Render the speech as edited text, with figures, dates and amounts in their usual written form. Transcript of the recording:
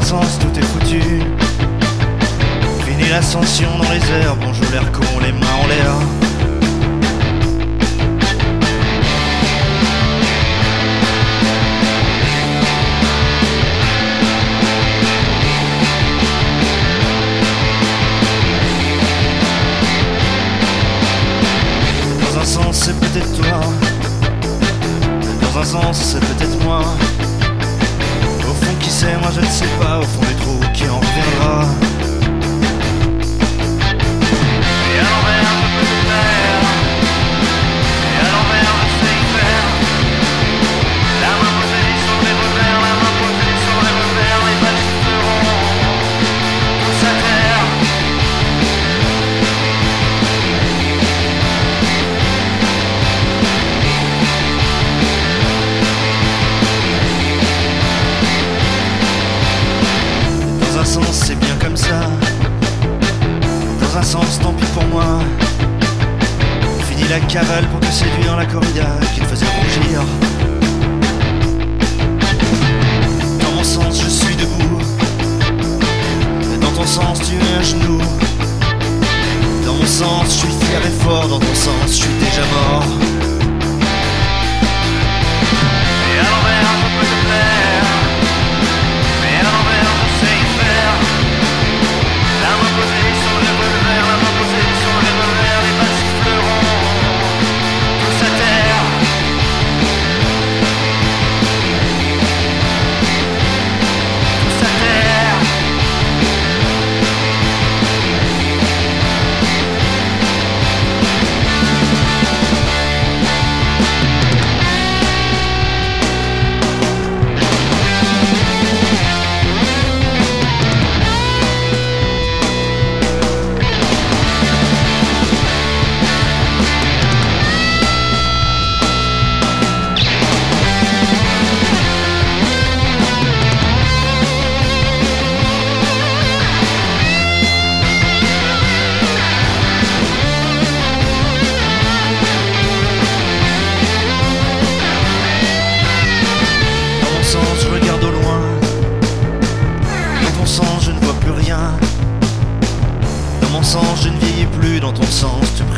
sens tout est foutu. Fini l'ascension dans les airs, bonjour l'air con, les mains en l'air. Dans un sens c'est peut-être toi, dans un sens c'est peut-être moi. Au fond qui sait, moi je ne sais pas, au fond du trou qui en reviendra. Et à l'envers je peux tout faire, et à l'envers je sais y faire. La main posée sur les revers, la main posée sur les revers, les balles siffleront tous à terre. Dans un sens c'est bien comme ça, dans un sens tant pis pour moi. Fini la cavale pour te séduire, la corrida qui te faisait rougir. Dans mon sens je suis debout, dans ton sens tu es un genou. Dans mon sens je suis fier et fort, dans ton sens je suis déjà mort. Et à l'envers je peux te plaire, mais à l'envers je sais y faire. La main posée sur les revers, la main posée sur les revers, les balles siffleront tous à terre. Tous à terre. Je regarde au loin, dans ton sens je ne vois plus rien. Dans mon sens je ne vieillis plus, dans ton sens tu